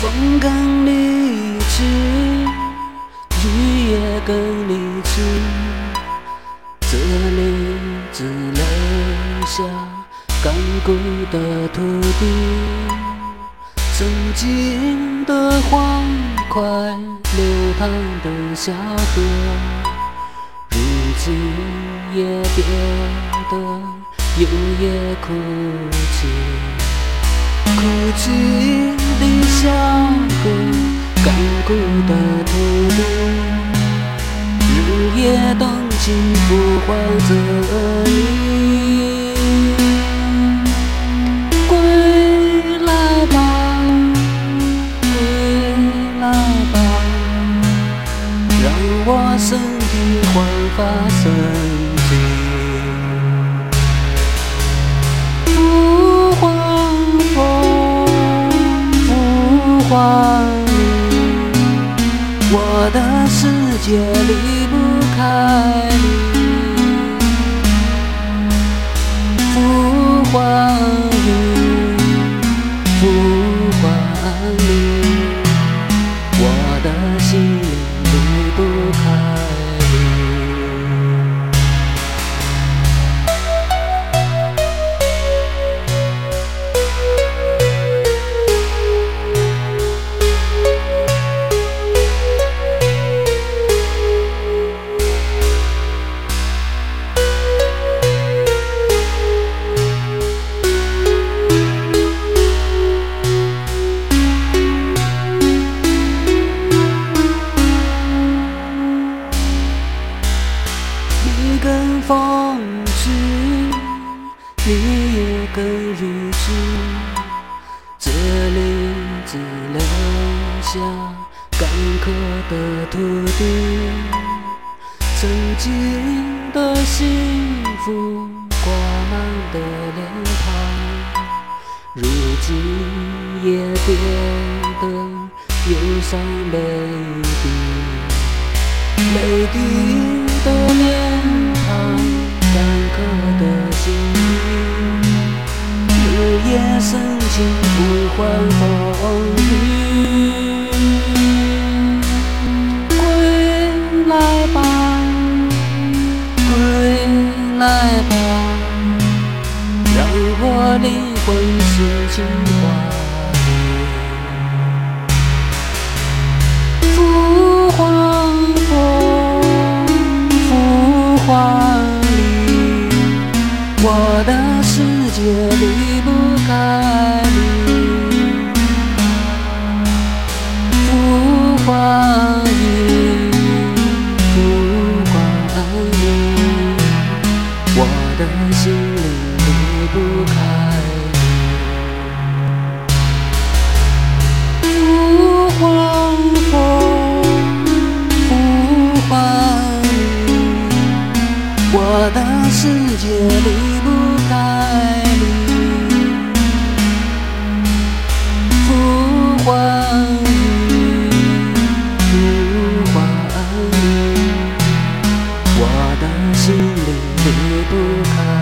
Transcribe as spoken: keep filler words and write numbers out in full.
风更离去，雨也更离去，这里只留下干枯的土地。曾经的欢快，流淌的小河，如今也变得有夜哭泣。哭泣的小河，干枯的土地，日夜动情呼唤着你。归来吧，归来吧，让我身体焕发生机。呼唤风，呼唤雨，我的世界离不开你。呼唤雨，呼唤你，我的心灵离不开你。你跟风去，你也跟雨去，这里只留下干涸的土地。曾经的幸福挂满的脸庞，如今也变得忧伤泪滴。泪滴的脸庞，干涸的心灵，日夜深情呼唤风雨。归来吧，归来吧，让我灵魂深情化你。呼唤风，呼唤你，我的世界离不开你。呼唤雨，呼唤你，我的心灵离不开你。呼唤风，呼唤雨，我的世界离不开你。呼唤雨，呼唤你，我的心灵离不开你。